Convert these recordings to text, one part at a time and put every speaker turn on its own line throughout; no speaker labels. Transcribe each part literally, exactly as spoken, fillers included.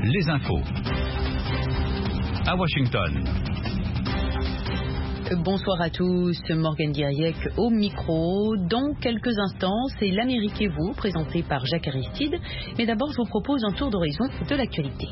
les infos. À Washington.
Bonsoir à tous, Morgane Guiriec au micro. Dans quelques instants, c'est l'Amérique et vous, présenté par Jacques Aristide. Mais d'abord, je vous propose un tour d'horizon de l'actualité.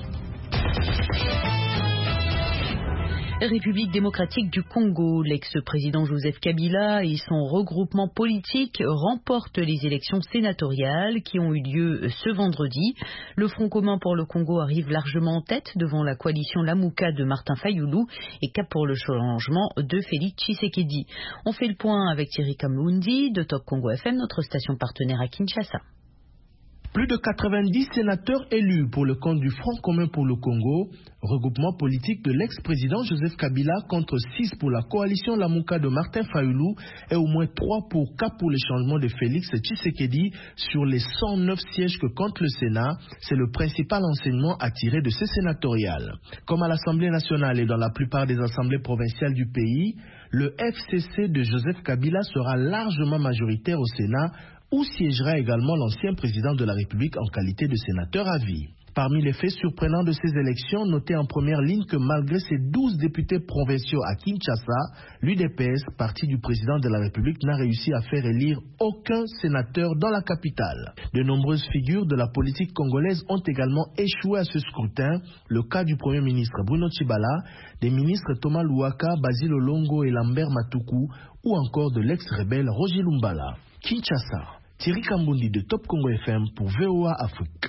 République démocratique du Congo, l'ex-président Joseph Kabila et son regroupement politique remportent les élections sénatoriales qui ont eu lieu ce vendredi. Le Front commun pour le Congo arrive largement en tête devant la coalition Lamuka de Martin Fayulu et Cap pour le changement de Félix Tshisekedi. On fait le point avec Thierry Kamlundi de Top Congo F M, notre station partenaire à Kinshasa.
Plus de quatre-vingt-dix sénateurs élus pour le compte du Front commun pour le Congo, regroupement politique de l'ex-président Joseph Kabila, contre six pour la coalition Lamuka de Martin Fayulu et au moins trois pour Cap pour le changement de Félix Tshisekedi sur les cent neuf sièges que compte le Sénat. C'est le principal enseignement à tirer de ces sénatoriales. Comme à l'Assemblée nationale et dans la plupart des assemblées provinciales du pays, le F C C de Joseph Kabila sera largement majoritaire au Sénat, où siégera également l'ancien président de la République en qualité de sénateur à vie. Parmi les faits surprenants de ces élections, notez en première ligne que malgré ses douze députés provinciaux à Kinshasa, l'U D P S, parti du président de la République, n'a réussi à faire élire aucun sénateur dans la capitale. De nombreuses figures de la politique congolaise ont également échoué à ce scrutin. Le cas du Premier ministre Bruno Tshibala, des ministres Thomas Louaka, Basil Olongo et Lambert Matuku, ou encore de l'ex-rebelle Roger Lumbala. Kinshasa, Thierry Kambundi de Top Congo F M pour V O A Afrique.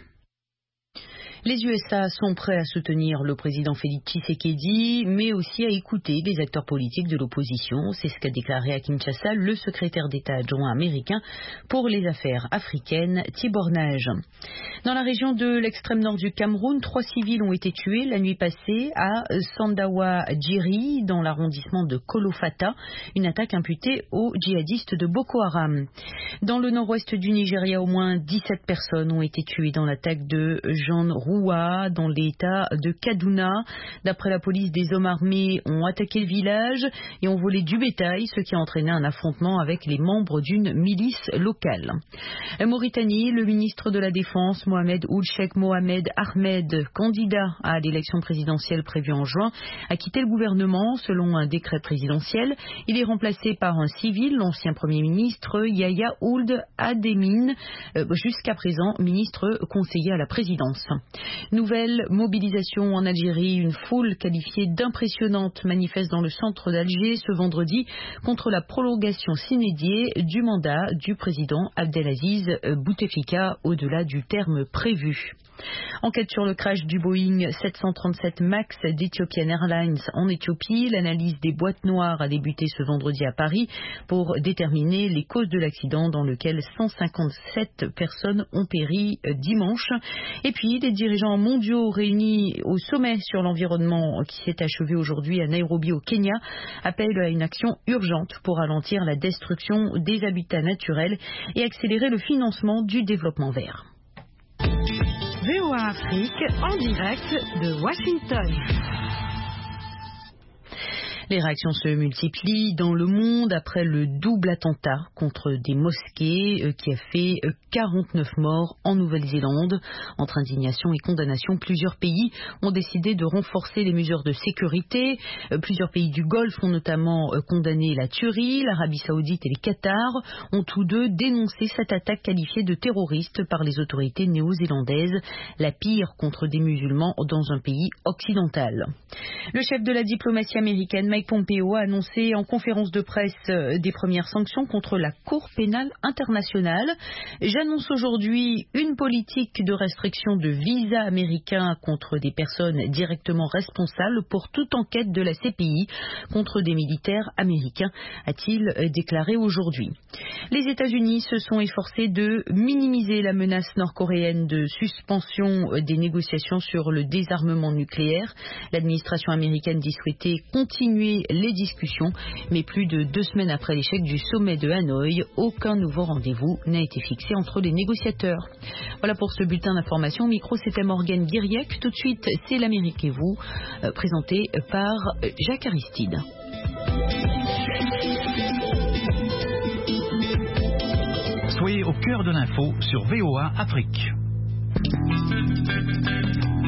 Les U S A sont prêts à soutenir le président Félix Tshisekedi, mais aussi à écouter les acteurs politiques de l'opposition. C'est ce qu'a déclaré à Kinshasa le secrétaire d'État adjoint américain pour les affaires africaines, Tibor Nage. Dans la région de l'extrême nord du Cameroun, trois civils ont été tués la nuit passée à Sandawa-Djiri, dans l'arrondissement de Kolofata, une attaque imputée aux djihadistes de Boko Haram. Dans le nord-ouest du Nigeria, au moins dix-sept personnes ont été tuées dans l'attaque de Jean Roux dans l'état de Kaduna. D'après la police, des hommes armés ont attaqué le village et ont volé du bétail, ce qui a entraîné un affrontement avec les membres d'une milice locale. En Mauritanie, le ministre de la Défense, Mohamed Ould Cheikh Mohamed Ahmed, candidat à l'élection présidentielle prévue en juin, a quitté le gouvernement selon un décret présidentiel. Il est remplacé par un civil, l'ancien Premier ministre Yahya Ould Ademine, jusqu'à présent ministre conseiller à la présidence. Nouvelle mobilisation en Algérie, une foule qualifiée d'impressionnante manifeste dans le centre d'Alger ce vendredi contre la prolongation sine die du mandat du président Abdelaziz Bouteflika au-delà du terme prévu. Enquête sur le crash du Boeing sept cent trente-sept MAX d'Ethiopian Airlines en Éthiopie. L'analyse des boîtes noires a débuté ce vendredi à Paris pour déterminer les causes de l'accident dans lequel cent cinquante-sept personnes ont péri dimanche. Et puis, des dirigeants mondiaux réunis au sommet sur l'environnement qui s'est achevé aujourd'hui à Nairobi au Kenya appellent à une action urgente pour ralentir la destruction des habitats naturels et accélérer le financement du développement vert.
V O A Afrique en direct de Washington.
Les réactions se multiplient dans le monde après le double attentat contre des mosquées qui a fait quarante-neuf morts en Nouvelle-Zélande. Entre indignation et condamnation, plusieurs pays ont décidé de renforcer les mesures de sécurité. Plusieurs pays du Golfe ont notamment condamné la tuerie. L'Arabie Saoudite et les Qatar ont tous deux dénoncé cette attaque qualifiée de terroriste par les autorités néo-zélandaises, la pire contre des musulmans dans un pays occidental. Le chef de la diplomatie américaine, Mike Pompeo, a annoncé en conférence de presse des premières sanctions contre la Cour pénale internationale. J'annonce aujourd'hui une politique de restriction de visas américains contre des personnes directement responsables pour toute enquête de la C P I contre des militaires américains, a-t-il déclaré aujourd'hui. Les États-Unis se sont efforcés de minimiser la menace nord-coréenne de suspension des négociations sur le désarmement nucléaire. L'administration américaine dit souhaiter continuer les discussions, mais plus de deux semaines après l'échec du sommet de Hanoï, aucun nouveau rendez-vous n'a été fixé entre les négociateurs. Voilà pour ce bulletin d'information. Au micro, c'était Morgane Guiriec. Tout de suite, c'est l'Amérique et vous, euh, présenté par Jacques Aristide.
Soyez au cœur de l'info sur V O A Afrique.